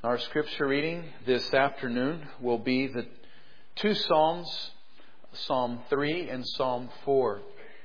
Our scripture reading this afternoon will be the two Psalms, Psalm 3 and Psalm 4.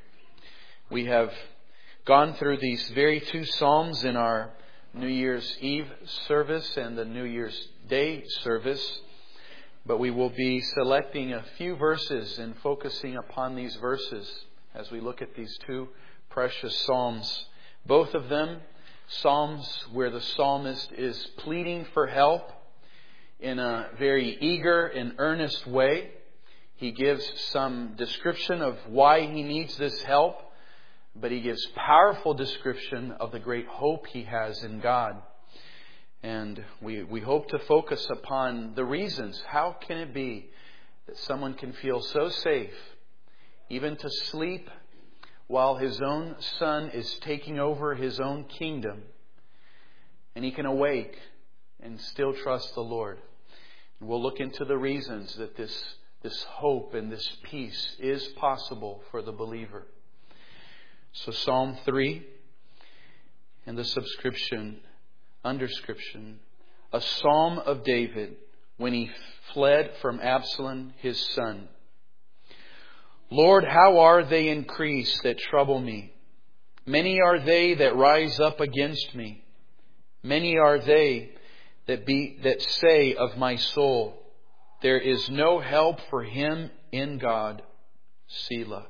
We have gone through these very two Psalms in our New Year's Eve service and the New Year's Day service, but we will be selecting a few verses and focusing upon these verses as we look at these two precious Psalms. Both of them Psalms where the psalmist is pleading for help in a very eager and earnest way. He gives some description of why he needs this help, but he gives powerful description of the great hope he has in God. And we hope to focus upon the reasons. How can it be that someone can feel so safe, even to sleep, while his own son is taking over his own kingdom, and he can awake and still trust the Lord? And we'll look into the reasons that this hope and this peace is possible for the believer. So Psalm 3 and the underscription, a psalm of David when he fled from Absalom his son. Lord, how are they increased that trouble me? Many are they that rise up against me. Many are they that say of my soul, there is no help for him in God. Selah.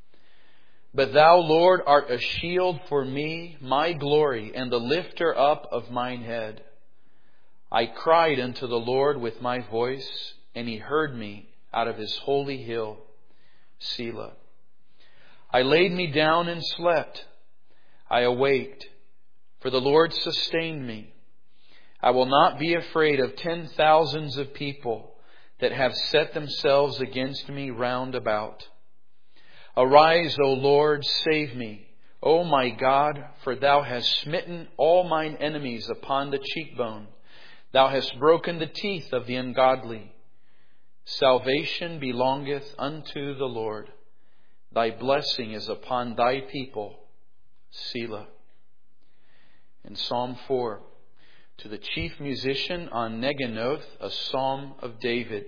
But Thou, Lord, art a shield for me, my glory, and the lifter up of mine head. I cried unto the Lord with my voice, and He heard me out of His holy hill. Selah. I laid me down and slept. I awaked, for the Lord sustained me. I will not be afraid of 10,000s of people that have set themselves against me round about. Arise, O Lord, save me, O my God, for Thou hast smitten all mine enemies upon the cheekbone. Thou hast broken the teeth of the ungodly. Salvation belongeth unto the Lord. Thy blessing is upon Thy people. Selah. In Psalm 4, to the chief musician on Neginoth, a psalm of David.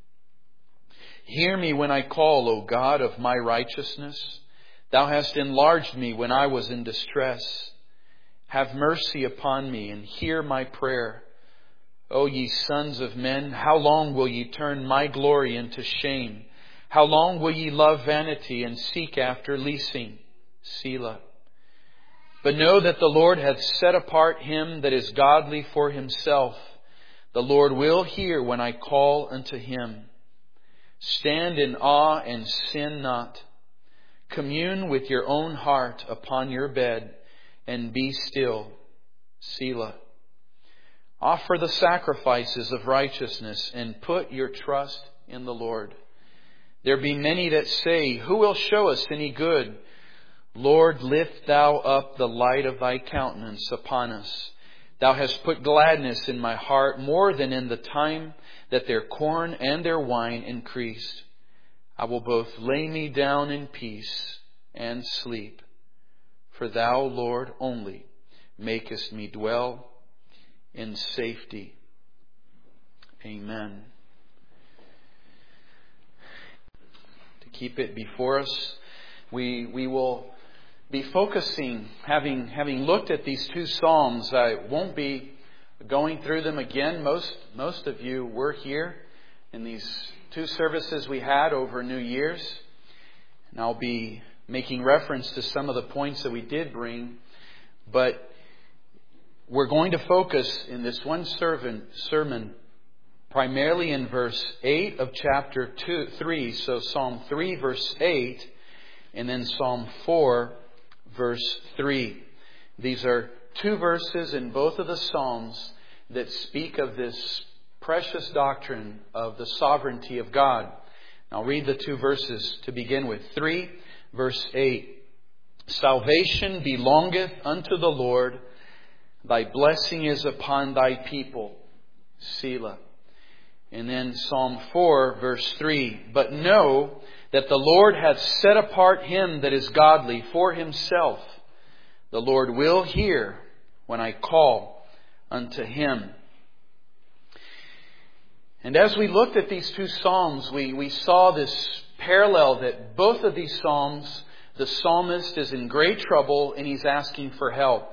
Hear me when I call, O God of my righteousness. Thou hast enlarged me when I was in distress. Have mercy upon me and hear my prayer. O ye sons of men, how long will ye turn my glory into shame? How long will ye love vanity and seek after leasing? Selah. But know that the Lord hath set apart him that is godly for Himself. The Lord will hear when I call unto Him. Stand in awe and sin not. Commune with your own heart upon your bed and be still. Selah. Offer the sacrifices of righteousness and put your trust in the Lord. There be many that say, who will show us any good? Lord, lift Thou up the light of Thy countenance upon us. Thou hast put gladness in my heart more than in the time that their corn and their wine increased. I will both lay me down in peace and sleep. For Thou, Lord, only makest me dwell in safety. Amen. To keep it before us, we will be focusing, having looked at these two Psalms. I won't be going through them again. Most of you were here in these two services we had over New Year's. And I'll be making reference to some of the points that we did bring. But we're going to focus in this one sermon primarily in verse 8 of chapter 3. So Psalm 3 verse 8 and then Psalm 4 verse 3. These are two verses in both of the Psalms that speak of this precious doctrine of the sovereignty of God. I'll read the two verses to begin with. 3 verse 8. Salvation belongeth unto the Lord. Thy blessing is upon Thy people. Selah. And then Psalm 4 verse 3. But know that the Lord hath set apart him that is godly for Himself. The Lord will hear when I call unto Him. And as we looked at these two Psalms, we saw this parallel that both of these Psalms, the psalmist is in great trouble and he's asking for help.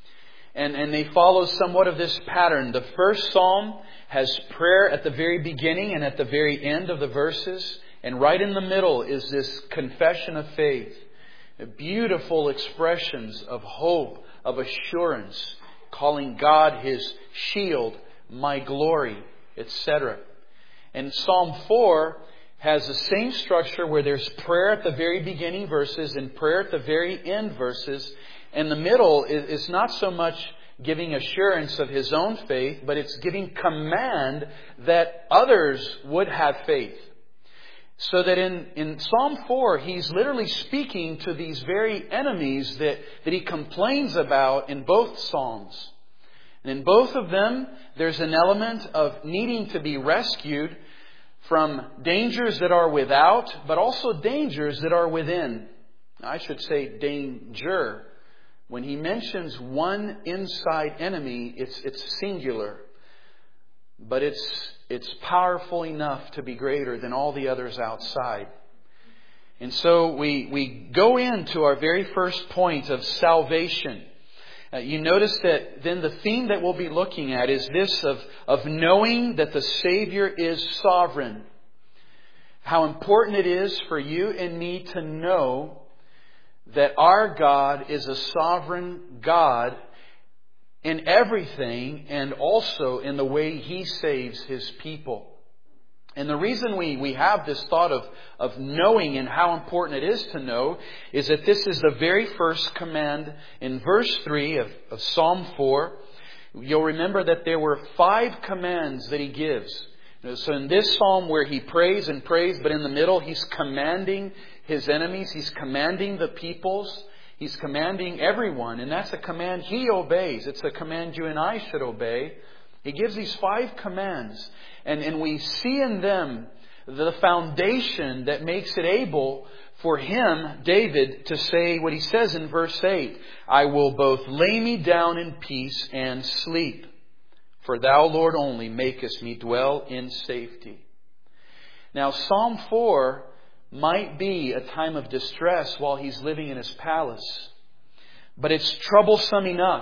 And they follow somewhat of this pattern. The first Psalm has prayer at the very beginning and at the very end of the verses. And right in the middle is this confession of faith. Beautiful expressions of hope, of assurance, calling God His shield, my glory, etc. And Psalm 4 has the same structure where there's prayer at the very beginning verses and prayer at the very end verses. And the middle is not so much giving assurance of his own faith, but it's giving command that others would have faith. So that in Psalm 4, he's literally speaking to these very enemies that he complains about in both Psalms. And in both of them, there's an element of needing to be rescued from dangers that are without, but also dangers that are within. I should say danger. When he mentions one inside enemy, it's singular. But it's powerful enough to be greater than all the others outside. And so we go into our very first point of salvation. You notice that then the theme that we'll be looking at is this of knowing that the Savior is sovereign. How important it is for you and me to know that our God is a sovereign God in everything and also in the way He saves His people. And the reason we have this thought of knowing and how important it is to know is that this is the very first command in verse 3 of Psalm 4. You'll remember that there were 5 commands that He gives. So in this psalm where He prays and prays, but in the middle He's commanding His enemies, He's commanding the peoples, He's commanding everyone, and that's a command He obeys. It's a command you and I should obey. He gives these 5 commands, and we see in them the foundation that makes it able for him, David, to say what he says in verse 8, I will both lay me down in peace and sleep, for Thou, Lord, only makest me dwell in safety. Now, Psalm 4 might be a time of distress while he's living in his palace, but it's troublesome enough.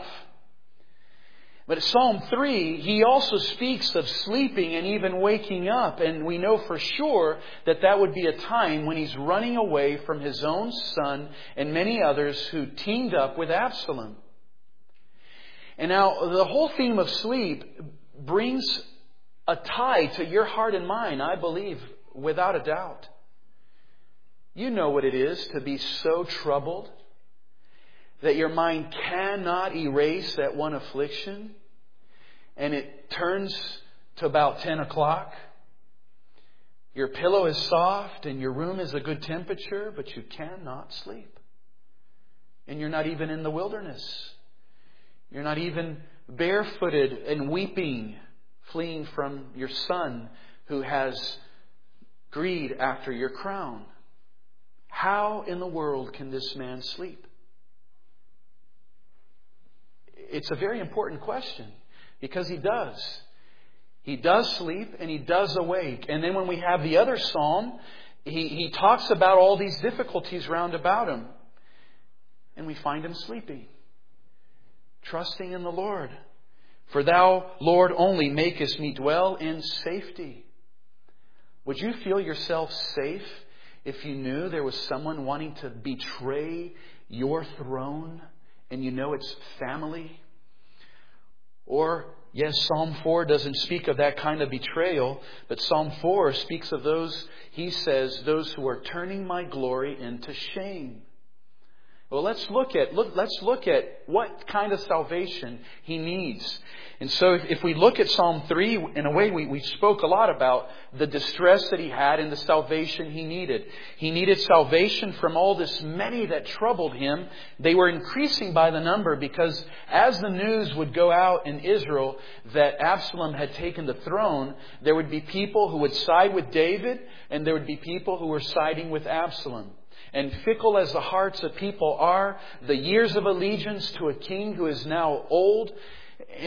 But Psalm 3, he also speaks of sleeping and even waking up. And we know for sure that that would be a time when he's running away from his own son and many others who teamed up with Absalom. And now the whole theme of sleep brings a tie to your heart and mine, I believe, without a doubt. You know what it is to be so troubled that your mind cannot erase that one affliction, and it turns to about 10 o'clock. Your pillow is soft and your room is a good temperature, but you cannot sleep. And you're not even in the wilderness. You're not even barefooted and weeping, fleeing from your son who has greed after your crown. How in the world can this man sleep? It's a very important question, because he does. He does sleep and he does awake. And then when we have the other psalm, he talks about all these difficulties round about him. And we find him sleeping, trusting in the Lord. For Thou, Lord, only makest me dwell in safety. Would you feel yourself safe if you knew there was someone wanting to betray your throne? And you know it's family? Or, yes, Psalm 4 doesn't speak of that kind of betrayal, but Psalm 4 speaks of those, he says, those who are turning my glory into shame. Well, let's look at what kind of salvation he needs. And so if we look at Psalm 3, in a way we spoke a lot about the distress that he had and the salvation he needed. He needed salvation from all this many that troubled him. They were increasing by the number because as the news would go out in Israel that Absalom had taken the throne, there would be people who would side with David and there would be people who were siding with Absalom. And fickle as the hearts of people are, the years of allegiance to a king who is now old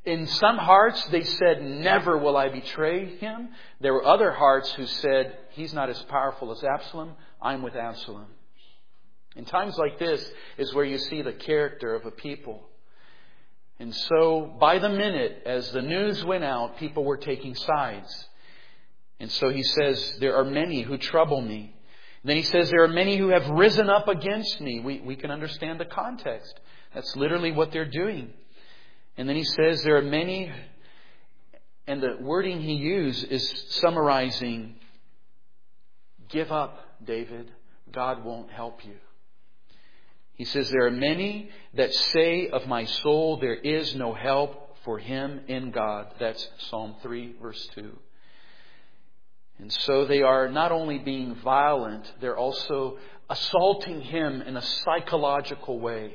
In some hearts, they said, never will I betray him. There were other hearts who said, he's not as powerful as Absalom. I'm with Absalom. In times like this is where you see the character of a people. And so by the minute, as the news went out, people were taking sides. And so he says, there are many who trouble me. And then he says, there are many who have risen up against me. We can understand the context. That's literally what they're doing. And then he says, there are many, and the wording he used is summarizing, give up, David. God won't help you. He says, there are many that say of my soul, there is no help for him in God. That's Psalm 3, verse 2. And so they are not only being violent, they're also assaulting him in a psychological way,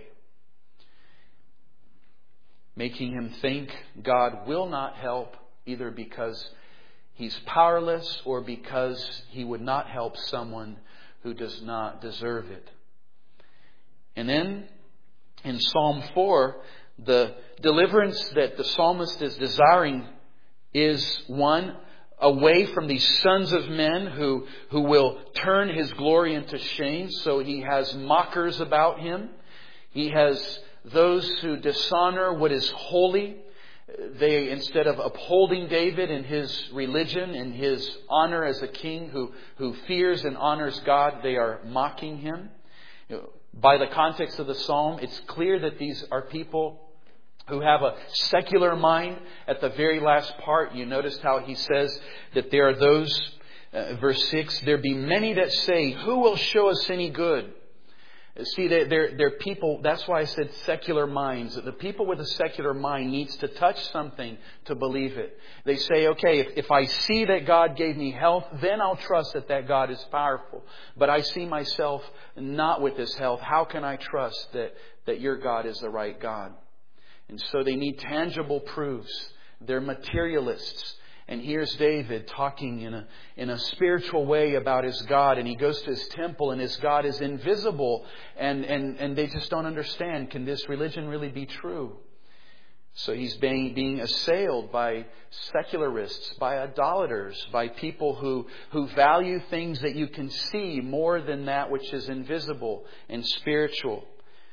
making him think God will not help, either because he's powerless or because he would not help someone who does not deserve it. And then in Psalm 4, the deliverance that the psalmist is desiring is one, away from these sons of men who will turn his glory into shame. So he has mockers about him. He has those who dishonor what is holy. They, instead of upholding David in his religion and his honor as a king who fears and honors God, they are mocking him. By the context of the psalm, it's clear that these are people who have a secular mind. At the very last part, you noticed how he says that there are those, verse 6, there be many that say, who will show us any good? See, they're people, that's why I said secular minds. The people with a secular mind needs to touch something to believe it. They say, okay, if I see that God gave me health, then I'll trust that God is powerful. But I see myself not with this health. How can I trust that your God is the right God? And so they need tangible proofs. They're materialists. And here's David talking in a spiritual way about his God. And he goes to his temple and his God is invisible. And they just don't understand. Can this religion really be true? So he's being assailed by secularists, by idolaters, by people who value things that you can see more than that which is invisible and spiritual.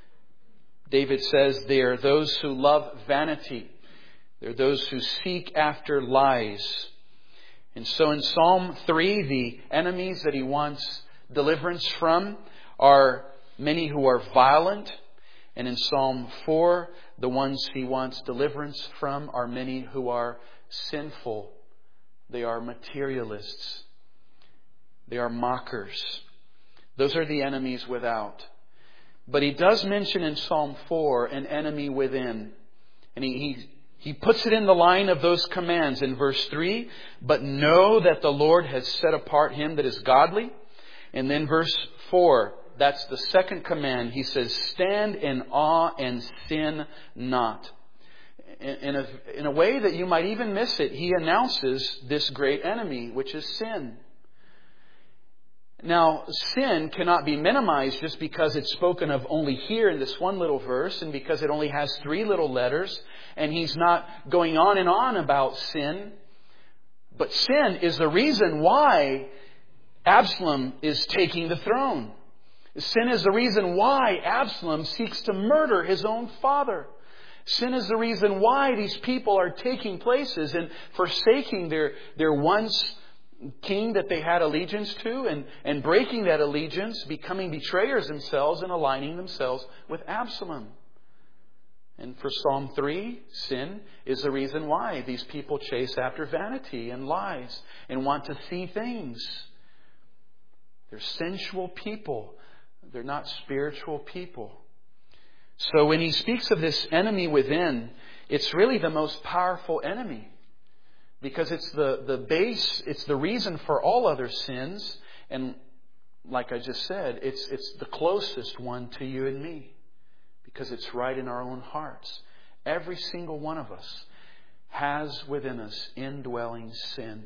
David says they are those who love vanity. They're those who seek after lies. And so in Psalm 3, the enemies that he wants deliverance from are many who are violent. And in Psalm 4, the ones he wants deliverance from are many who are sinful. They are materialists. They are mockers. Those are the enemies without. But he does mention in Psalm 4 an enemy within. And he puts it in the line of those commands in verse 3. But know that the Lord has set apart him that is godly. And then verse 4, that's the second command. He says, stand in awe and sin not. In a way that you might even miss it, he announces this great enemy, which is sin. Now, sin cannot be minimized just because it's spoken of only here in this one little verse and because it only has 3 little letters and he's not going on and on about sin. But sin is the reason why Absalom is taking the throne. Sin is the reason why Absalom seeks to murder his own father. Sin is the reason why these people are taking places and forsaking their once king that they had allegiance to and breaking that allegiance, becoming betrayers themselves and aligning themselves with Absalom. And for Psalm 3, sin is the reason why these people chase after vanity and lies and want to see things. They're sensual people. They're not spiritual people. So when he speaks of this enemy within, it's really the most powerful enemy. Because it's the base, it's the reason for all other sins. And like I just said, it's the closest one to you and me. Because it's right in our own hearts. Every single one of us has within us indwelling sin.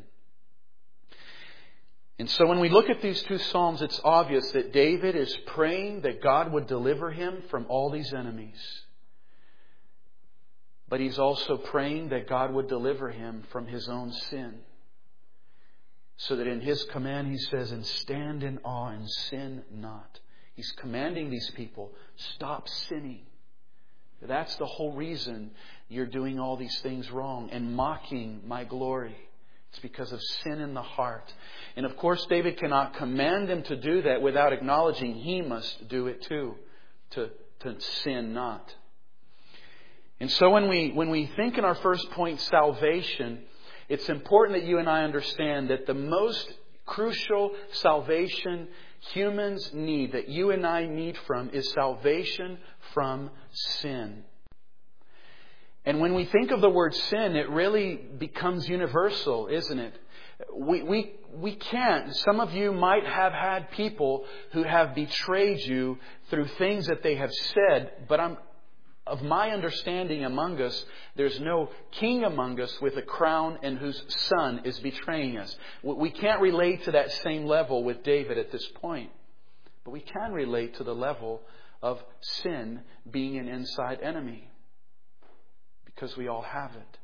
And so when we look at these 2 Psalms, it's obvious that David is praying that God would deliver him from all these enemies. But he's also praying that God would deliver him from his own sin. So that in his command he says, and stand in awe and sin not. He's commanding these people, stop sinning. That's the whole reason you're doing all these things wrong and mocking my glory. It's because of sin in the heart. And of course, David cannot command them to do that without acknowledging he must do it too, to sin not. And so when we think in our first point, salvation, it's important that you and I understand that the most crucial salvation humans need, that you and I need from, is salvation from sin. And when we think of the word sin, it really becomes universal, isn't it? We can't. Some of you might have had people who have betrayed you through things that they have said, but of my understanding among us, there's no king among us with a crown and whose son is betraying us. We can't relate to that same level with David at this point. But we can relate to the level of sin being an inside enemy. Because we all have it.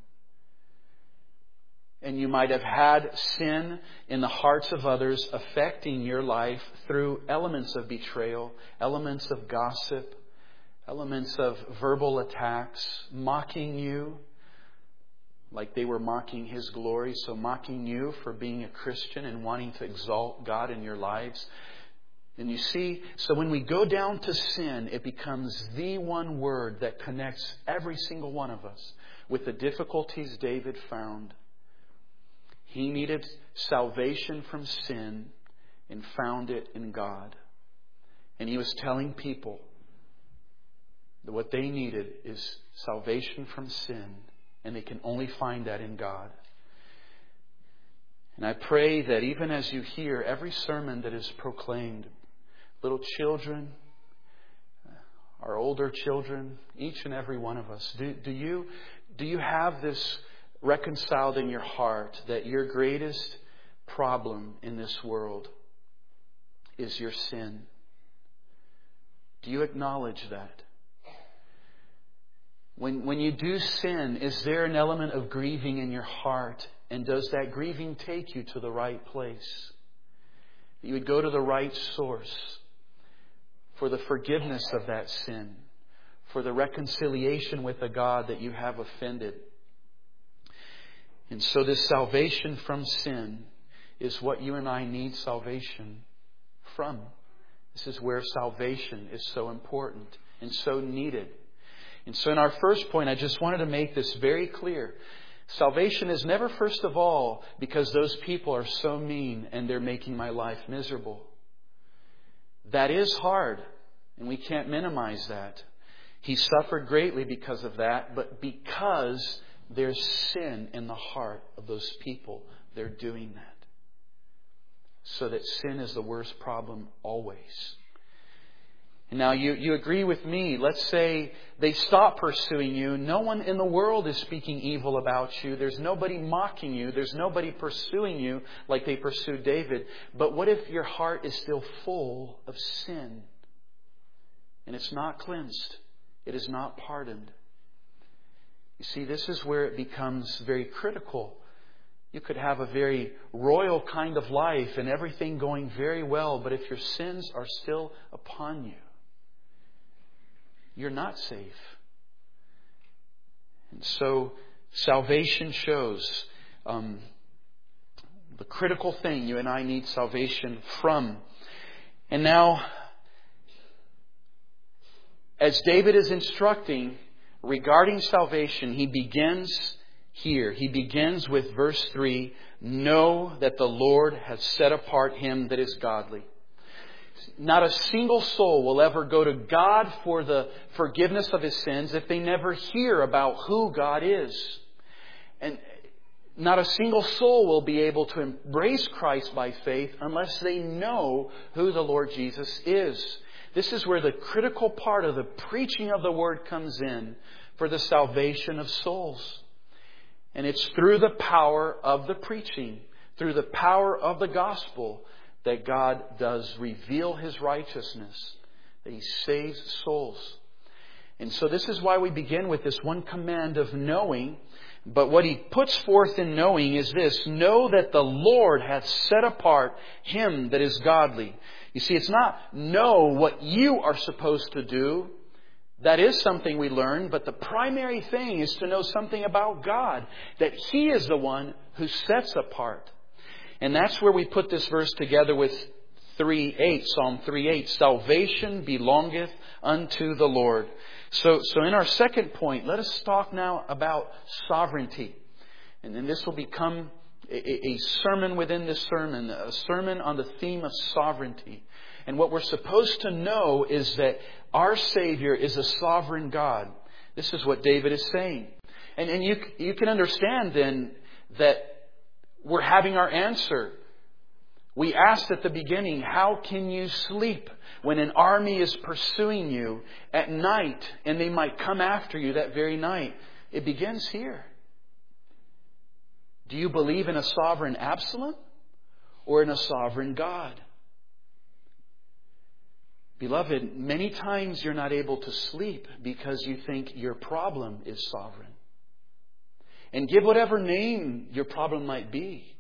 And you might have had sin in the hearts of others affecting your life through elements of betrayal, elements of gossip, elements of verbal attacks, mocking you like they were mocking His glory. So mocking you for being a Christian and wanting to exalt God in your lives. And you see, so when we go down to sin, it becomes the one word that connects every single one of us with the difficulties David found. He needed salvation from sin and found it in God. And he was telling people that what they needed is salvation from sin, and they can only find that in God. And I pray that even as you hear every sermon that is proclaimed, little children, our older children, each and every one of us, do you have this reconciled in your heart that your greatest problem in this world is your sin? Do you acknowledge that? When you do sin, is there an element of grieving in your heart? And does that grieving take you to the right place? You would go to the right source for the forgiveness of that sin, for the reconciliation with the God that you have offended. And so this salvation from sin is what you and I need salvation from. This is where salvation is so important and so needed. And so in our first point, I just wanted to make this very clear. Salvation is never, first of all, because those people are so mean and they're making my life miserable. That is hard, and we can't minimize that. He suffered greatly because of that, but because there's sin in the heart of those people, they're doing that. So that sin is the worst problem always. And now you agree with me. Let's say they stop pursuing you. No one in the world is speaking evil about you. There's nobody mocking you. There's nobody pursuing you like they pursued David. But what if your heart is still full of sin? And it's not cleansed. It is not pardoned. You see, this is where it becomes very critical. You could have a very royal kind of life and everything going very well, but if your sins are still upon you, you're not safe. And so salvation shows the critical thing you and I need salvation from. And now, as David is instructing regarding salvation, he begins here. He begins with verse 3, know that the Lord has set apart him that is godly. Not a single soul will ever go to God for the forgiveness of his sins if they never hear about who God is. And not a single soul will be able to embrace Christ by faith unless they know who the Lord Jesus is. This is where the critical part of the preaching of the Word comes in for the salvation of souls. And it's through the power of the preaching, through the power of the gospel, that God does reveal His righteousness, that He saves souls. And so this is why we begin with this one command of knowing. But what he puts forth in knowing is this: know that the Lord hath set apart him that is godly. You see, it's not know what you are supposed to do. That is something we learn, but the primary thing is to know something about God, that He is the one who sets apart. And that's where we put this verse together with 3:8, Psalm 3:8. Salvation belongeth unto the Lord. So in our second point, let us talk now about sovereignty. And then this will become a sermon within this sermon, a sermon on the theme of sovereignty. And what we're supposed to know is that our Savior is a sovereign God. This is what David is saying. And you can understand then that we're having our answer. We asked at the beginning, how can you sleep when an army is pursuing you at night and they might come after you that very night? It begins here. Do you believe in a sovereign Absalom or in a sovereign God? Beloved, many times you're not able to sleep because you think your problem is sovereign. And give whatever name your problem might be.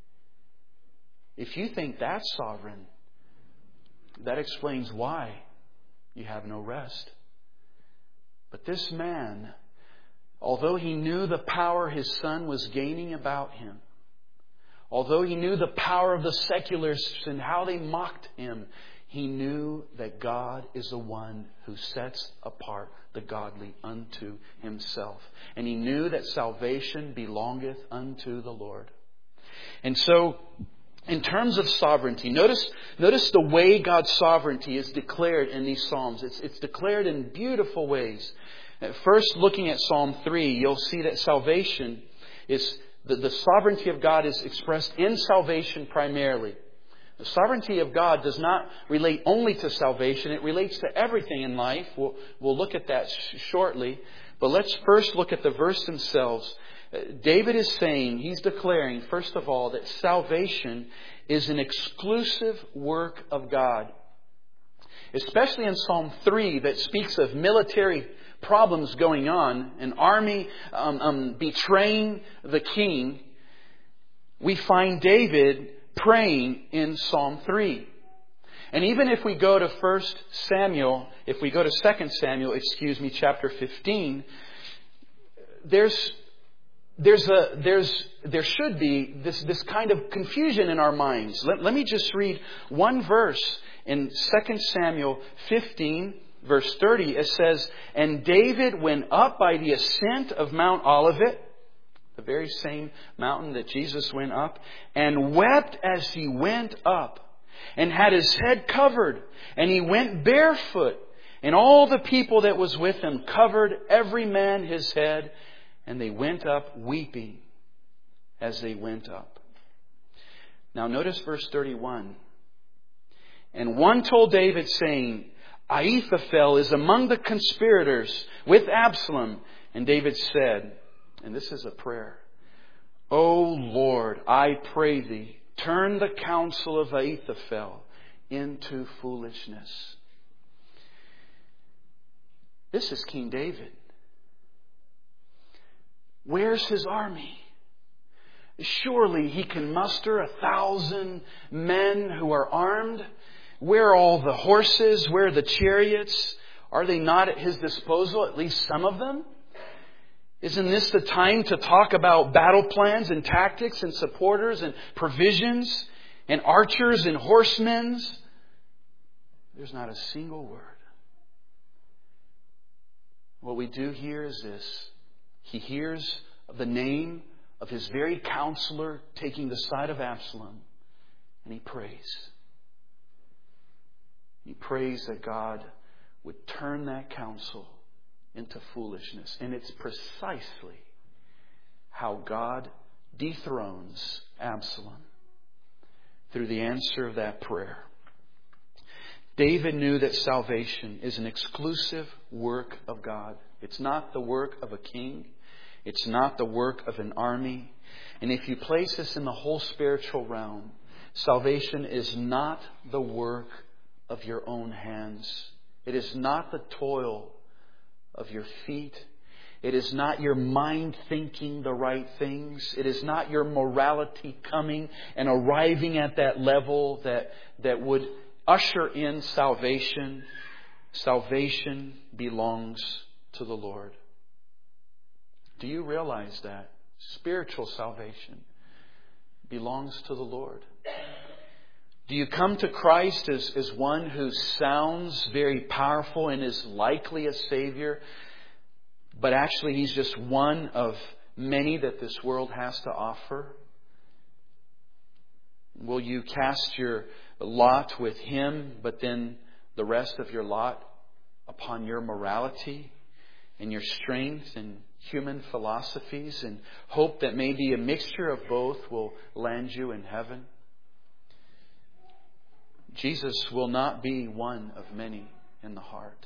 If you think that's sovereign, that explains why you have no rest. But this man, although he knew the power his son was gaining about him, although he knew the power of the secularists and how they mocked him, he knew that God is the one who sets apart the godly unto Himself. And he knew that salvation belongeth unto the Lord. And so, in terms of sovereignty, notice the way God's sovereignty is declared in these Psalms. It's declared in beautiful ways. First, looking at Psalm 3, you'll see that salvation is, the sovereignty of God is expressed in salvation primarily. The sovereignty of God does not relate only to salvation. It relates to everything in life. We'll look at that shortly. But let's first look at the verse themselves. David is saying, he's declaring, first of all, that salvation is an exclusive work of God. Especially in Psalm 3 that speaks of military problems going on, an army betraying the king. We find David praying in Psalm 3. And even if we go to 2 Samuel chapter 15, there should be this kind of confusion in our minds. Let me just read one verse in 2 Samuel 15, verse 30. It says, "And David went up by the ascent of Mount Olivet," the very same mountain that Jesus went up, "and wept as he went up, and had his head covered, and he went barefoot. And all the people that was with him covered every man his head, and they went up weeping as they went up." Now notice verse 31. "And one told David, saying, Ahithophel is among the conspirators with Absalom. And David said," and this is a prayer, "O Lord, I pray Thee, turn the counsel of Ahithophel into foolishness." This is King David. Where's his army? Surely he can muster 1,000 men who are armed. Where are all the horses? Where are the chariots? Are they not at his disposal, at least some of them? Isn't this the time to talk about battle plans and tactics and supporters and provisions and archers and horsemen? There's not a single word. What we do here is this. He hears the name of his very counselor taking the side of Absalom, and he prays. He prays that God would turn that counsel into foolishness. And it's precisely how God dethrones Absalom, through the answer of that prayer. David knew that salvation is an exclusive work of God. It's not the work of a king. It's not the work of an army. And if you place this in the whole spiritual realm, salvation is not the work of your own hands. It is not the toil of your feet. It is not your mind thinking the right things. It is not your morality coming and arriving at that level that would usher in salvation. Salvation belongs to the Lord. Do you realize that? Spiritual salvation belongs to the Lord. Do you come to Christ as one who sounds very powerful and is likely a Savior, but actually He's just one of many that this world has to offer? Will you cast your lot with Him, but then the rest of your lot upon your morality and your strength and human philosophies, and hope that maybe a mixture of both will land you in heaven? Jesus will not be one of many in the heart.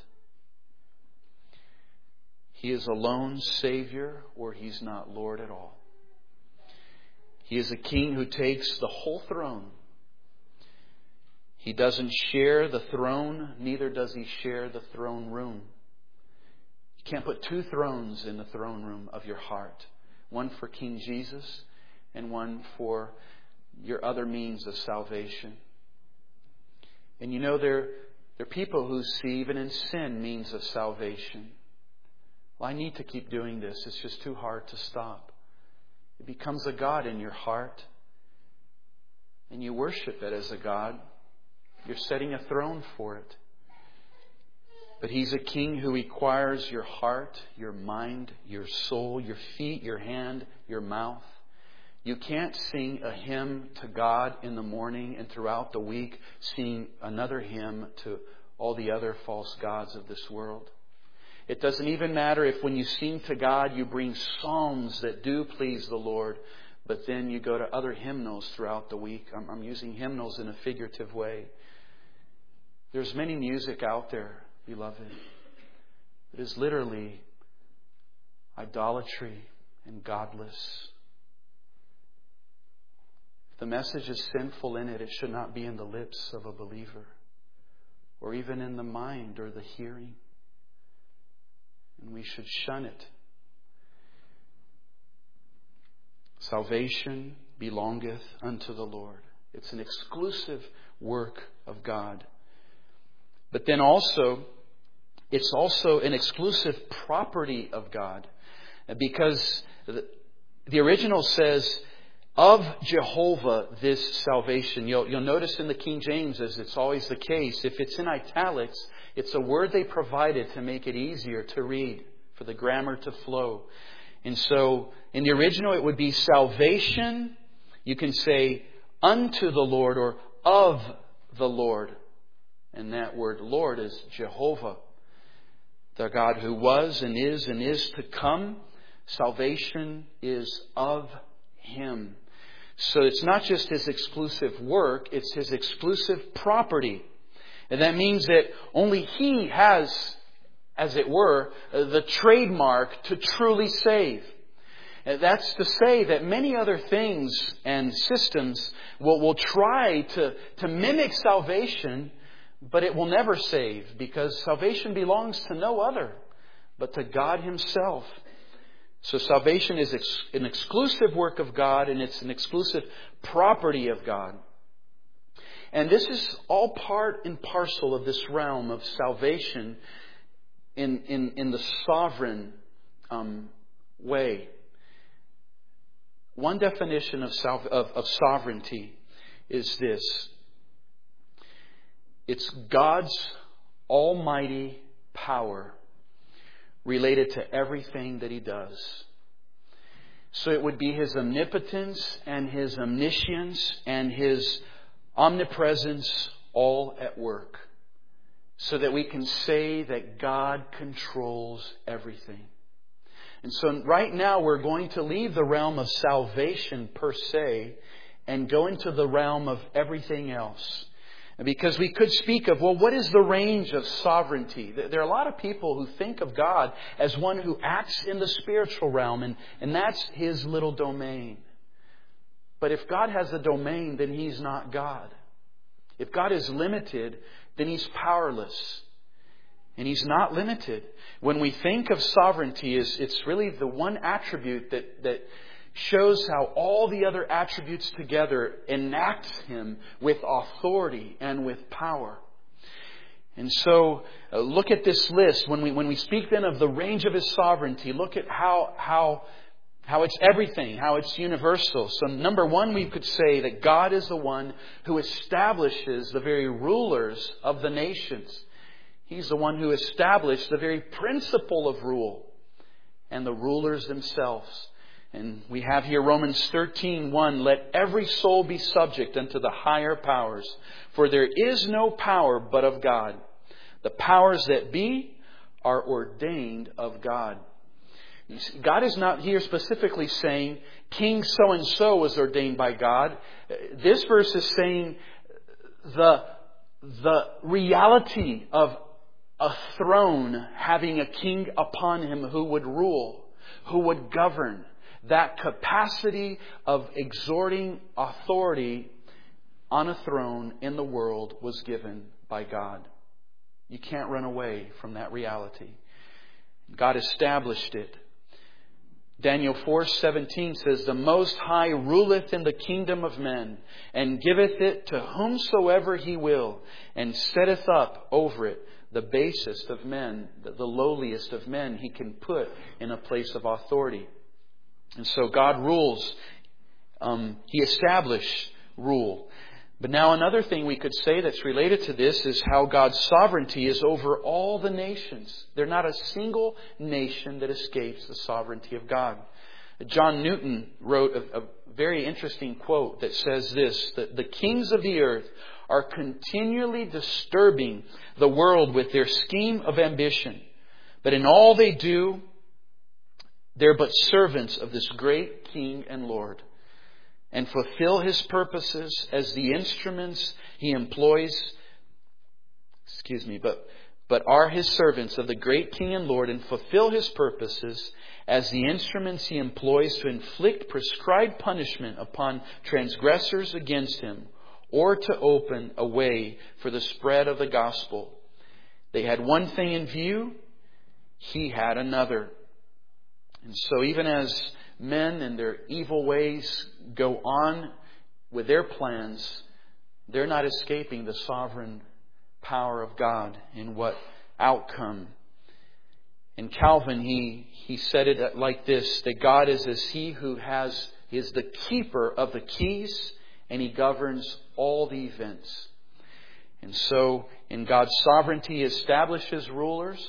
He is alone Savior, or He's not Lord at all. He is a King who takes the whole throne. He doesn't share the throne, neither does He share the throne room. You can't put two thrones in the throne room of your heart. One for King Jesus and one for your other means of salvation. And you know, there are people who see even in sin means of salvation. Well, I need to keep doing this. It's just too hard to stop. It becomes a God in your heart. And you worship it as a God. You're setting a throne for it. But He's a King who requires your heart, your mind, your soul, your feet, your hand, your mouth. You can't sing a hymn to God in the morning and throughout the week sing another hymn to all the other false gods of this world. It doesn't even matter if when you sing to God you bring psalms that do please the Lord, but then you go to other hymnals throughout the week. I'm using hymnals in a figurative way. There's many music out there, beloved. It is literally idolatry and godless. If the message is sinful in it, it should not be in the lips of a believer, or even in the mind or the hearing. And we should shun it. Salvation belongeth unto the Lord. It's an exclusive work of God. But then also, it's also an exclusive property of God. Because the original says, of Jehovah this salvation. You'll notice in the King James, as it's always the case, if it's in italics, it's a word they provided to make it easier to read, for the grammar to flow. And so, in the original, it would be salvation. You can say unto the Lord or of the Lord. And that word Lord is Jehovah, the God who was and is to come. Salvation is of Him. So it's not just His exclusive work, it's His exclusive property. And that means that only He has, as it were, the trademark to truly save. That's to say that many other things and systems will try to mimic salvation, but it will never save, because salvation belongs to no other but to God Himself. So salvation is an exclusive work of God, and it's an exclusive property of God. And this is all part and parcel of this realm of salvation in the sovereign way. One definition of sovereignty is this. It's God's almighty power related to everything that He does. So it would be His omnipotence and His omniscience and His omnipresence all at work, so that we can say that God controls everything. And so right now we're going to leave the realm of salvation per se and go into the realm of everything else. Because we could speak of, well, what is the range of sovereignty? There are a lot of people who think of God as one who acts in the spiritual realm, and that's His little domain. But if God has a domain, then He's not God. If God is limited, then He's powerless. And He's not limited. When we think of sovereignty, it's really the one attribute that shows how all the other attributes together enact Him with authority and with power. And so, look at this list. When we speak then of the range of His sovereignty, look at how it's everything, how it's universal. So number one, we could say that God is the one who establishes the very rulers of the nations. He's the one who established the very principle of rule and the rulers themselves. And we have here Romans 13:1, let every soul be subject unto the higher powers, for there is no power but of God. The powers that be are ordained of God. God is not here specifically saying King so-and-so was ordained by God. This verse is saying the reality of a throne having a king upon him who would rule, who would govern. That capacity of exerting authority on a throne in the world was given by God. You can't run away from that reality. God established it. Daniel 4:17 says, the Most High ruleth in the kingdom of men, and giveth it to whomsoever He will, and setteth up over it the basest of men, the lowliest of men He can put in a place of authority. And so God rules. He established rule. But now another thing we could say that's related to this is how God's sovereignty is over all the nations. There's not a single nation that escapes the sovereignty of God. John Newton wrote a very interesting quote that says this, that the kings of the earth are continually disturbing the world with their scheme of ambition. But in all they do, they're but servants of this great King and Lord, and fulfill His purposes as the instruments He employs. But are His servants of the great King and Lord, and fulfill His purposes as the instruments He employs to inflict prescribed punishment upon transgressors against Him, or to open a way for the spread of the gospel. They had one thing in view, He had another. And so even as men and their evil ways go on with their plans, they're not escaping the sovereign power of God in what outcome. In Calvin, he said it like this, that God is as He who is the keeper of the keys, and He governs all the events. And so in God's sovereignty, He establishes rulers.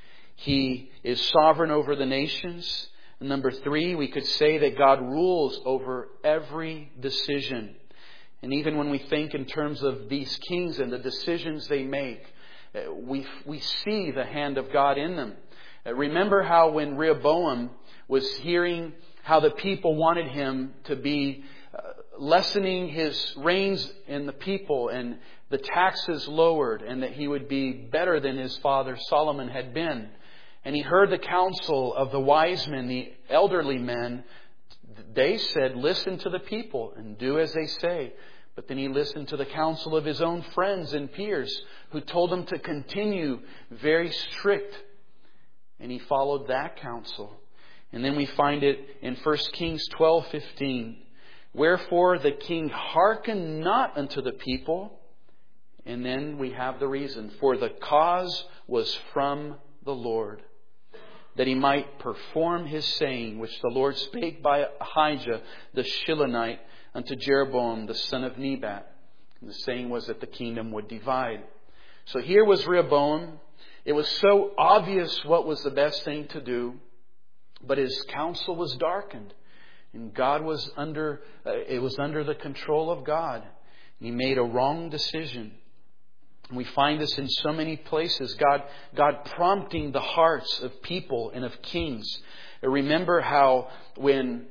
He is sovereign over the nations. And number 3, we could say that God rules over every decision. And even when we think in terms of these kings and the decisions they make, we see the hand of God in them. Remember how when Rehoboam was hearing how the people wanted him to be lessening his reigns in the people and the taxes lowered, and that he would be better than his father Solomon had been. And he heard the counsel of the wise men, the elderly men. They said, listen to the people and do as they say. But then he listened to the counsel of his own friends and peers, who told him to continue very strict. And he followed that counsel. And then we find it in 1 Kings 12:15. Wherefore the king hearkened not unto the people. And then we have the reason. For the cause was from the Lord, that He might perform His saying, which the Lord spake by Ahijah the Shilonite unto Jeroboam the son of Nebat. And the saying was that the kingdom would divide. So here was Rehoboam. It was so obvious what was the best thing to do, but his counsel was darkened, and God was under the control of God. And he made a wrong decision. And we find this in so many places. God prompting the hearts of people and of kings. Remember how when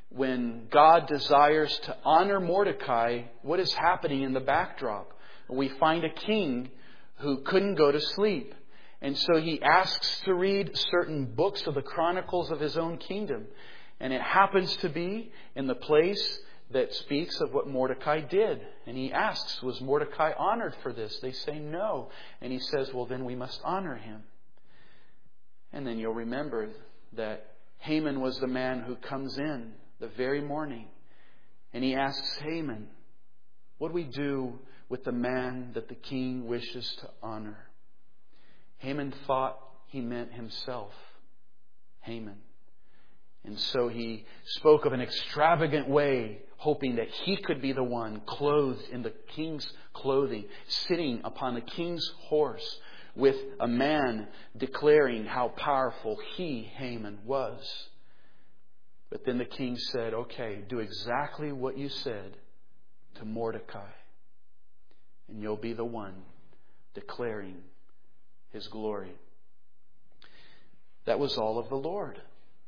God desires to honor Mordecai, what is happening in the backdrop? We find a king who couldn't go to sleep. And so he asks to read certain books of the chronicles of his own kingdom. And it happens to be in the place that speaks of what Mordecai did. And he asks, was Mordecai honored for this? They say no. And he says, well, then we must honor him. And then you'll remember that Haman was the man who comes in the very morning. And he asks Haman, what do we do with the man that the king wishes to honor? Haman thought he meant himself. Haman. And so he spoke of an extravagant way, hoping that he could be the one clothed in the king's clothing, sitting upon the king's horse, with a man declaring how powerful he, Haman, was. But then the king said, okay, do exactly what you said to Mordecai, and you'll be the one declaring his glory. That was all of the Lord.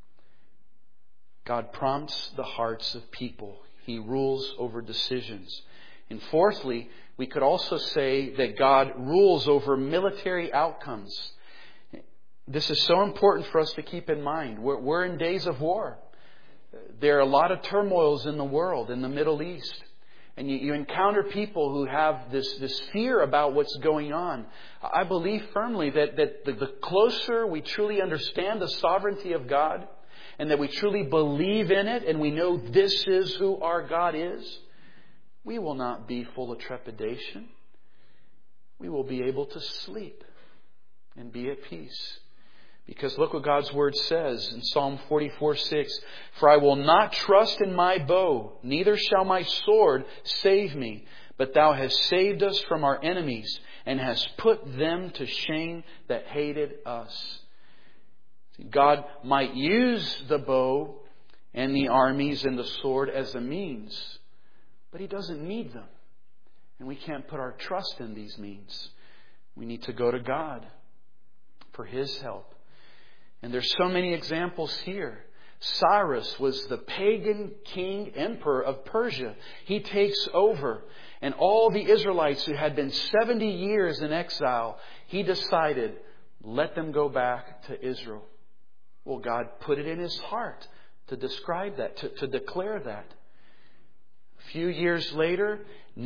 God prompts the hearts of people. He rules over decisions. And fourthly, we could also say that God rules over military outcomes. This is so important for us to keep in mind. We're in days of war. There are a lot of turmoils in the world, in the Middle East. And you encounter people who have this fear about what's going on. I believe firmly that the closer we truly understand the sovereignty of God, and that we truly believe in it, and we know this is who our God is, we will not be full of trepidation. We will be able to sleep and be at peace. Because look what God's Word says in Psalm 44:6. For I will not trust in my bow, neither shall my sword save me. But thou hast saved us from our enemies, and hast put them to shame that hated us. God might use the bow and the armies and the sword as a means, but He doesn't need them. And we can't put our trust in these means. We need to go to God for His help. And there's so many examples here. Cyrus was the pagan king, emperor of Persia. He takes over. And all the Israelites who had been 70 years in exile, he decided, let them go back to Israel. Well, God put it in His heart to describe that, to declare that. A few years later,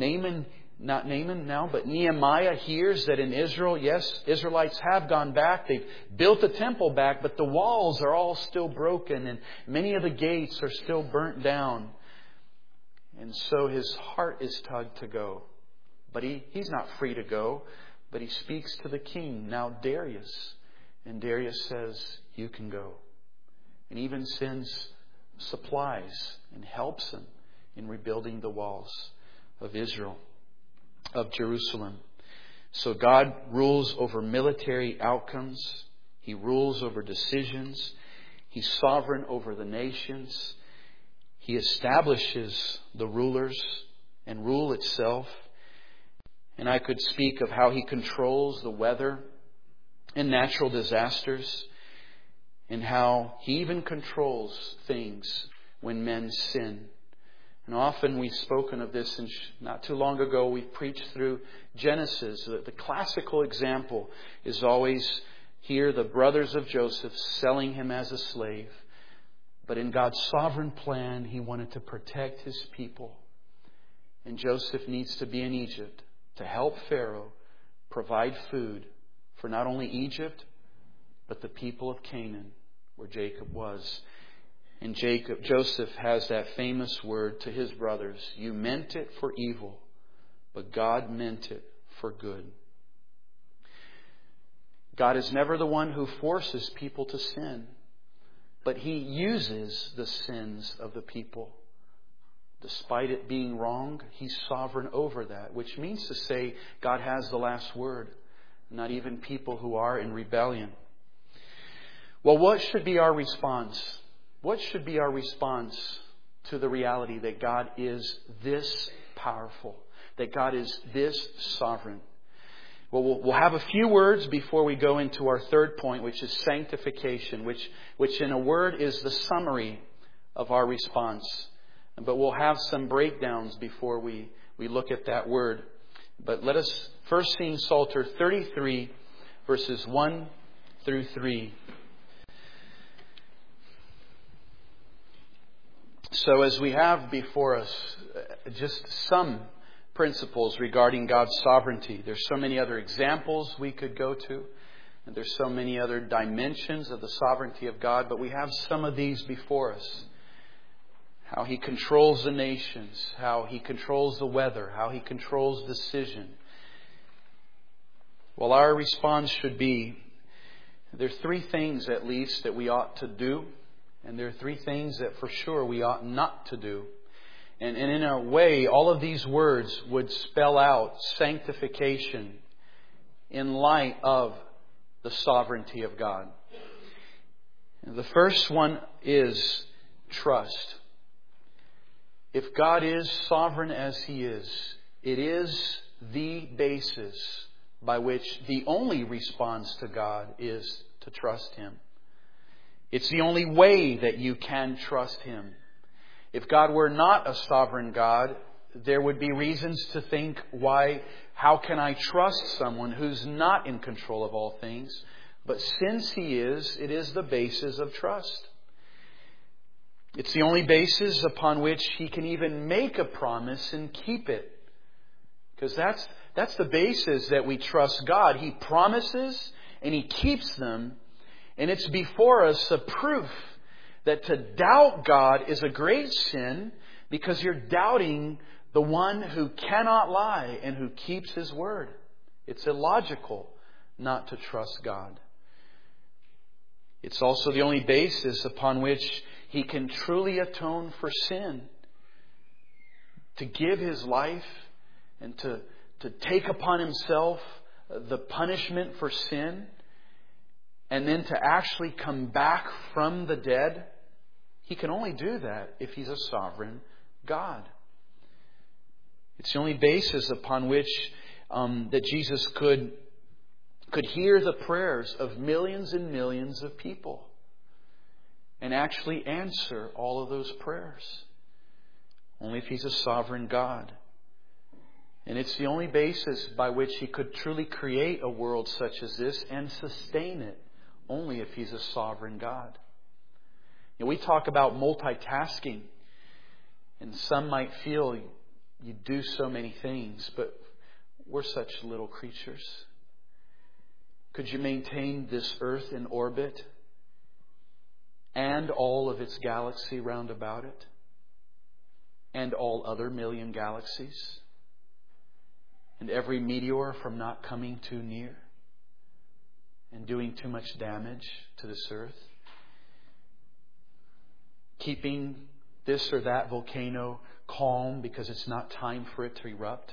Nehemiah hears that in Israel, yes, Israelites have gone back. They've built the temple back, but the walls are all still broken and many of the gates are still burnt down. And so his heart is tugged to go. But he's not free to go, but he speaks to the king, now Darius. And Darius says, you can go. And even sends supplies and helps him in rebuilding the walls of Israel, of Jerusalem. So God rules over military outcomes. He rules over decisions. He's sovereign over the nations. He establishes the rulers and rule itself. And I could speak of how He controls the weather and natural disasters, and how He even controls things when men sin. And often we've spoken of this, and not too long ago we preached through Genesis. The classical example is always here, the brothers of Joseph selling him as a slave. But in God's sovereign plan, He wanted to protect His people. And Joseph needs to be in Egypt to help Pharaoh provide food for not only Egypt, but the people of Canaan, where Jacob was. And Joseph has that famous word to his brothers, you meant it for evil, but God meant it for good. God is never the one who forces people to sin, but He uses the sins of the people. Despite it being wrong, He's sovereign over that, which means to say God has the last word, not even people who are in rebellion. Well, what should be our response? What should be our response to the reality that God is this powerful, that God is this sovereign? Well, we'll have a few words before we go into our third point, which is sanctification, which in a word is the summary of our response. But we'll have some breakdowns before we look at that word. But let us first sing Psalter 33, verses 1 through 3. So as we have before us just some principles regarding God's sovereignty, there's so many other examples we could go to, and there's so many other dimensions of the sovereignty of God, but we have some of these before us. How He controls the nations, how He controls the weather, how He controls decision. Well, our response should be, there are three things at least that we ought to do, and there are three things that for sure we ought not to do. And in a way, all of these words would spell out sanctification in light of the sovereignty of God. And the first one is trust. If God is sovereign as He is, it is the basis by which the only response to God is to trust Him. It's the only way that you can trust Him. If God were not a sovereign God, there would be reasons to think, how can I trust someone who's not in control of all things? But since He is, it is the basis of trust. It's the only basis upon which He can even make a promise and keep it. Because that's the basis that we trust God. He promises and He keeps them. And it's before us a proof that to doubt God is a great sin, because you're doubting the one who cannot lie and who keeps His word. It's illogical not to trust God. It's also the only basis upon which He can truly atone for sin. To give His life and to take upon Himself the punishment for sin, and then to actually come back from the dead. He can only do that if He's a sovereign God. It's the only basis upon which that Jesus could hear the prayers of millions and millions of people and actually answer all of those prayers. Only if He's a sovereign God. And it's the only basis by which He could truly create a world such as this and sustain it. Only if He's a sovereign God. We talk about multitasking, and some might feel you do so many things, but we're such little creatures. Could you maintain this earth in orbit and all of its galaxy round about it and all other million galaxies and every meteor from not coming too near and doing too much damage to this earth? Keeping this or that volcano calm because it's not time for it to erupt.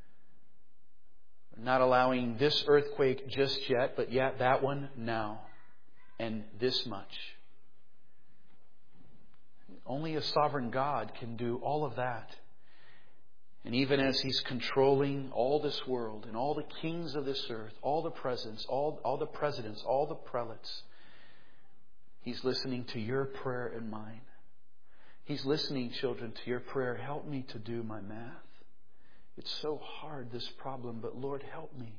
Not allowing this earthquake just yet, but yet that one now. And this much. Only a sovereign God can do all of that. And even as He's controlling all this world and all the kings of this earth, all the presidents, all the presidents, all the prelates, He's listening to your prayer and mine. He's listening, children, to your prayer. Help me to do my math. It's so hard, this problem, but Lord, help me.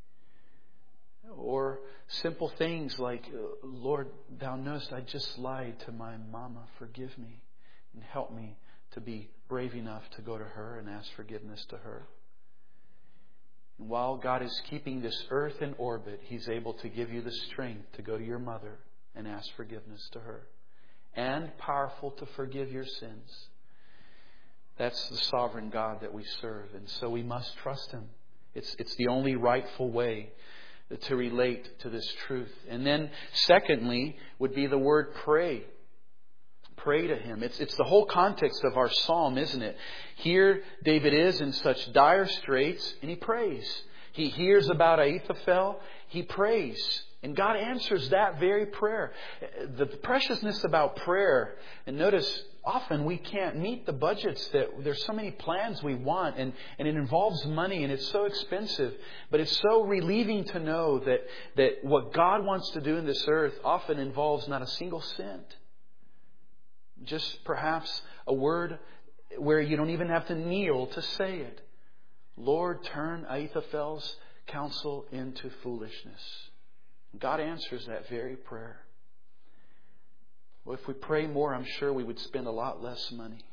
Or simple things like, Lord, Thou knowest I just lied to my mama. Forgive me and help me to be brave enough to go to her and ask forgiveness to her. And while God is keeping this earth in orbit, He's able to give you the strength to go to your mother and ask forgiveness to her. And powerful to forgive your sins. That's the sovereign God that we serve. And so we must trust Him. It's the only rightful way to relate to this truth. And then secondly would be the word pray. Pray to Him. It's the whole context of our psalm, isn't it? Here David is in such dire straits and he prays. He hears about Ahithophel. He prays. And God answers that very prayer. The preciousness about prayer, and notice often we can't meet the budgets that there's so many plans we want and it involves money and it's so expensive. But it's so relieving to know that what God wants to do in this earth often involves not a single cent. Just perhaps a word where you don't even have to kneel to say it. Lord, turn Ahithophel's counsel into foolishness. God answers that very prayer. Well, if we pray more, I'm sure we would spend a lot less money.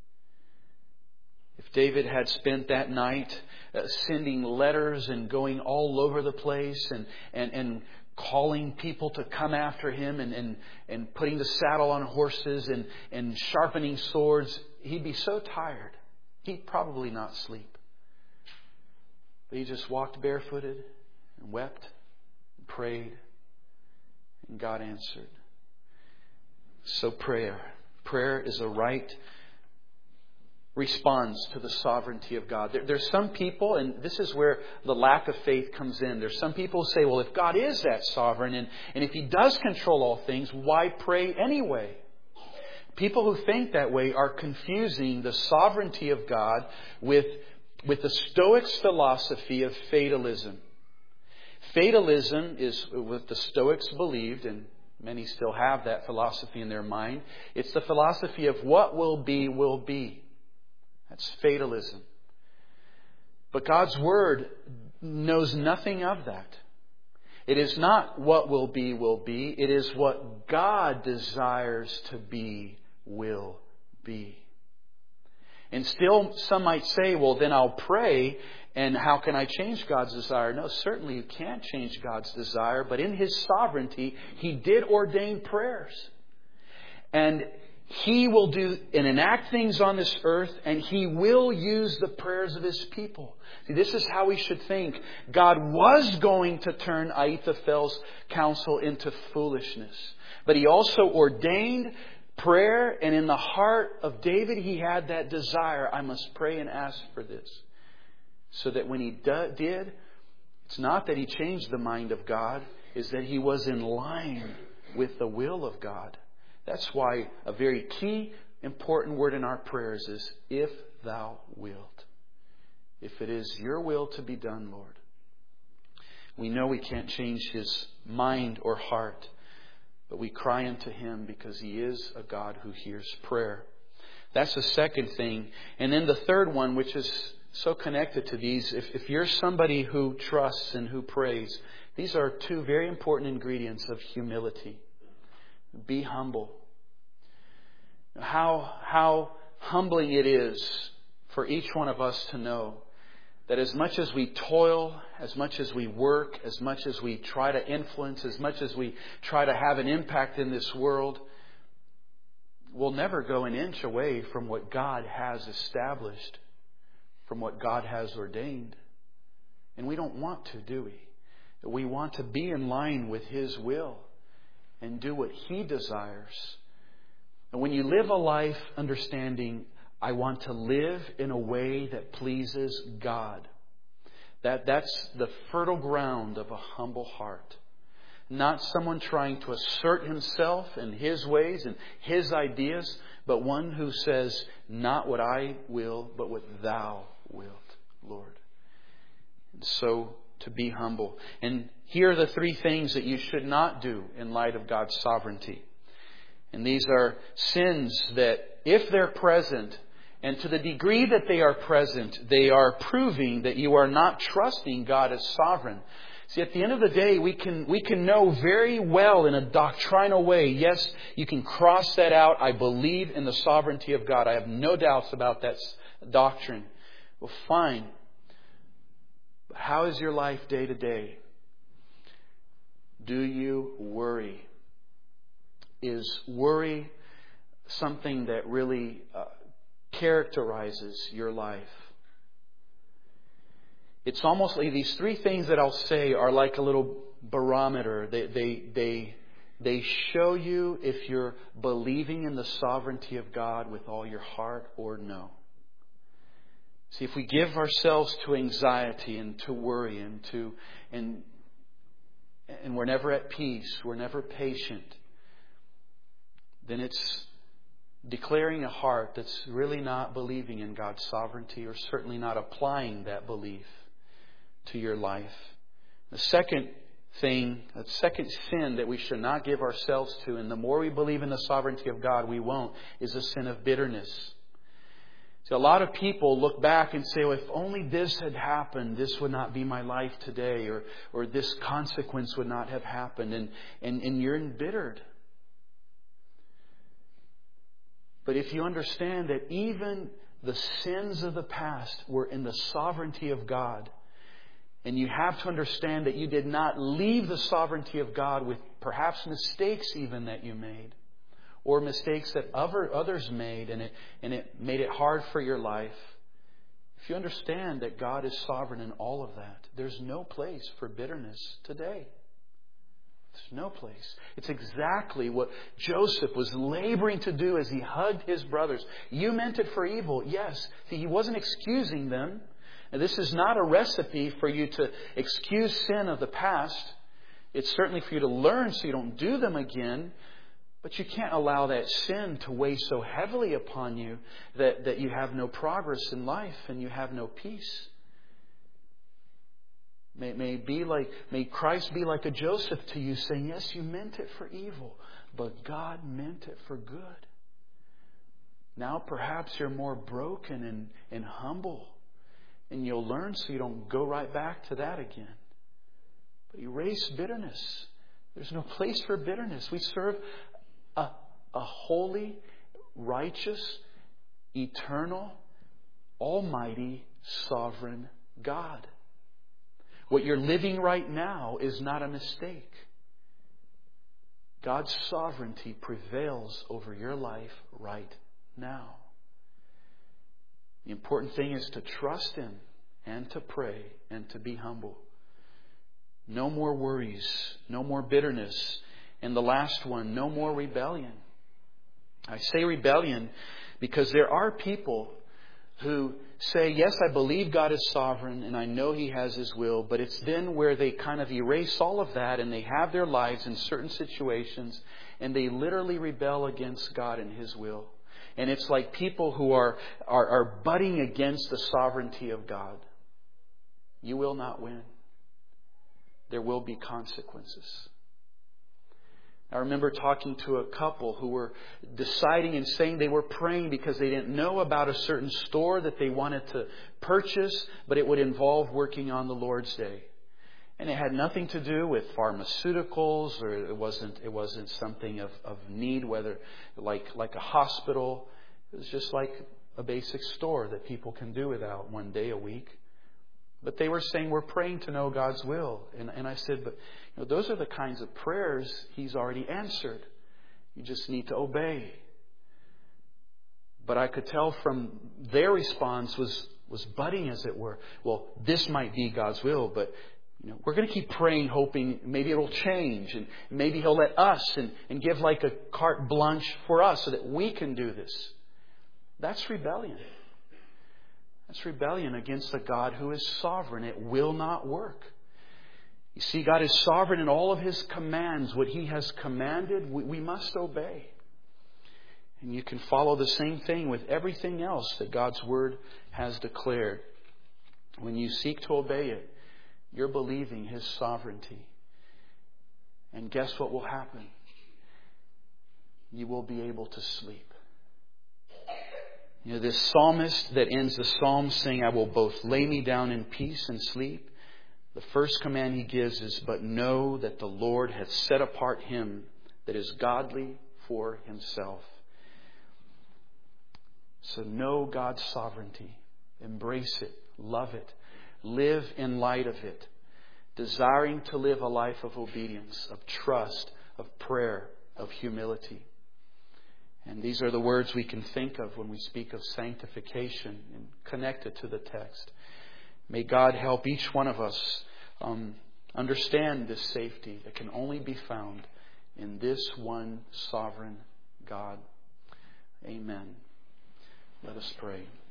If David had spent that night sending letters and going all over the place and calling people to come after him and putting the saddle on horses and sharpening swords, he'd be so tired. He'd probably not sleep. But he just walked barefooted and wept and prayed, and God answered. So prayer is a right response to the sovereignty of God. There's some people, and this is where the lack of faith comes in. There's some people who say, well, if God is that sovereign and if He does control all things, why pray anyway? People who think that way are confusing the sovereignty of God with the Stoics' philosophy of fatalism. Fatalism is what the Stoics believed, and many still have that philosophy in their mind. It's the philosophy of what will be, will be. That's fatalism. But God's Word knows nothing of that. It is not what will be, will be. It is what God desires to be, will be. And still some might say, well, then I'll pray, and how can I change God's desire? No, certainly you can't change God's desire, but in His sovereignty, He did ordain prayers. And He will do and enact things on this earth, and He will use the prayers of His people. See, this is how we should think. God was going to turn Ahithophel's counsel into foolishness, but He also ordained prayer, and in the heart of David, he had that desire. I must pray and ask for this. So that when he did, it's not that he changed the mind of God, it's that he was in line with the will of God. That's why a very key, important word in our prayers is, if Thou wilt. If it is Your will to be done, Lord. We know we can't change His mind or heart, but we cry unto Him because He is a God who hears prayer. That's the second thing. And then the third one, which is so connected to these, if you're somebody who trusts and who prays, these are two very important ingredients of humility. Be humble. How humbling it is for each one of us to know that as much as we toil, as much as we work, as much as we try to influence, as much as we try to have an impact in this world, we'll never go an inch away from what God has established, from what God has ordained. And we don't want to, do we? We want to be in line with His will and do what He desires. And when you live a life understanding, I want to live in a way that pleases God, that's the fertile ground of a humble heart. Not someone trying to assert himself and his ways and his ideas, but one who says, not what I will, but what Thou wilt, Lord. And so to be humble. And here are the three things that you should not do in light of God's sovereignty. And these are sins that, if they're present, and to the degree that they are present, they are proving that you are not trusting God as sovereign. See, at the end of the day, we can know very well in a doctrinal way, yes, you can cross that out. I believe in the sovereignty of God. I have no doubts about that doctrine. Well, fine. But how is your life day to day? Do you worry? Is worry something that really characterizes your life? It's almost like these three things that I'll say are like a little barometer. They show you if you're believing in the sovereignty of God with all your heart or no. See, if we give ourselves to anxiety and to worry and we're never at peace, we're never patient, then it's declaring a heart that's really not believing in God's sovereignty, or certainly not applying that belief to your life. The second thing, the second sin that we should not give ourselves to, and the more we believe in the sovereignty of God, we won't, is a sin of bitterness. So a lot of people look back and say, well, if only this had happened, this would not be my life today, or this consequence would not have happened, and you're embittered. But if you understand that even the sins of the past were in the sovereignty of God, and you have to understand that you did not leave the sovereignty of God with perhaps mistakes even that you made, or mistakes that others made, and it made it hard for your life. If you understand that God is sovereign in all of that, there's no place for bitterness today. There's no place. It's exactly what Joseph was laboring to do as he hugged his brothers. You meant it for evil. Yes. See, he wasn't excusing them. And this is not a recipe for you to excuse sin of the past. It's certainly for you to learn so you don't do them again. But you can't allow that sin to weigh so heavily upon you that you have no progress in life and you have no peace. May Christ be like a Joseph to you, saying, yes, you meant it for evil, but God meant it for good. Now perhaps you're more broken and humble, and you'll learn so you don't go right back to that again. But erase bitterness. There's no place for bitterness. We serve a holy, righteous, eternal, almighty, sovereign God. What you're living right now is not a mistake. God's sovereignty prevails over your life right now. The important thing is to trust Him and to pray and to be humble. No more worries, no more bitterness. And the last one, no more rebellion. I say rebellion because there are people who say, yes, I believe God is sovereign and I know He has His will, but it's then where they kind of erase all of that and they have their lives in certain situations and they literally rebel against God and His will. And it's like people who are butting against the sovereignty of God. You will not win. There will be consequences. I remember talking to a couple who were deciding and saying they were praying because they didn't know about a certain store that they wanted to purchase, but it would involve working on the Lord's Day. And it had nothing to do with pharmaceuticals, or it wasn't something of need, whether like a hospital. It was just like a basic store that people can do without one day a week. But they were saying, we're praying to know God's will. And I said, but those are the kinds of prayers He's already answered. You just need to obey. But I could tell from their response was budding, as it were. Well, this might be God's will, but we're going to keep praying, hoping maybe it'll change. And maybe He'll let us and give like a carte blanche for us so that we can do this. That's rebellion. That's rebellion against a God who is sovereign. It will not work. You see, God is sovereign in all of His commands. What He has commanded, we must obey. And you can follow the same thing with everything else that God's Word has declared. When you seek to obey it, you're believing His sovereignty. And guess what will happen? You will be able to sleep. This psalmist that ends the psalm saying, I will both lay me down in peace and sleep. The first command he gives is, but know that the Lord hath set apart him that is godly for Himself. So know God's sovereignty. Embrace it. Love it. Live in light of it. Desiring to live a life of obedience, of trust, of prayer, of humility. And these are the words we can think of when we speak of sanctification and connect it to the text. May God help each one of us understand this safety that can only be found in this one sovereign God. Amen. Let us pray.